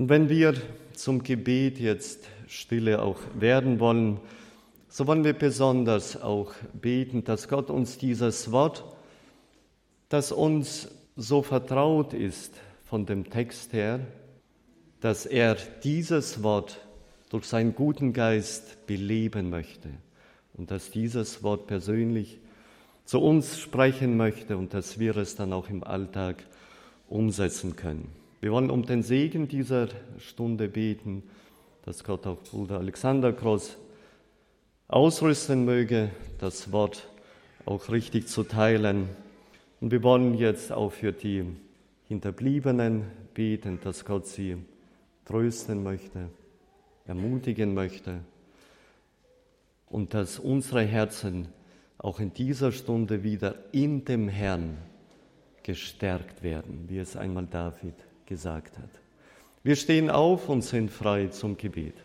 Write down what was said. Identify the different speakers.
Speaker 1: Und wenn wir zum Gebet jetzt stille auch werden wollen, so wollen wir besonders auch beten, dass Gott uns dieses Wort, das uns so vertraut ist von dem Text her, dass er dieses Wort durch seinen guten Geist beleben möchte und dass dieses Wort persönlich zu uns sprechen möchte und dass wir es dann auch im Alltag umsetzen können. Wir wollen um den Segen dieser Stunde beten, dass Gott auch Bruder Alexander Kross ausrüsten möge, das Wort auch richtig zu teilen. Und wir wollen jetzt auch für die Hinterbliebenen beten, dass Gott sie trösten möchte, ermutigen möchte und dass unsere Herzen auch in dieser Stunde wieder in dem Herrn gestärkt werden, wie es einmal David gesagt hat. Wir stehen auf und sind frei zum Gebet.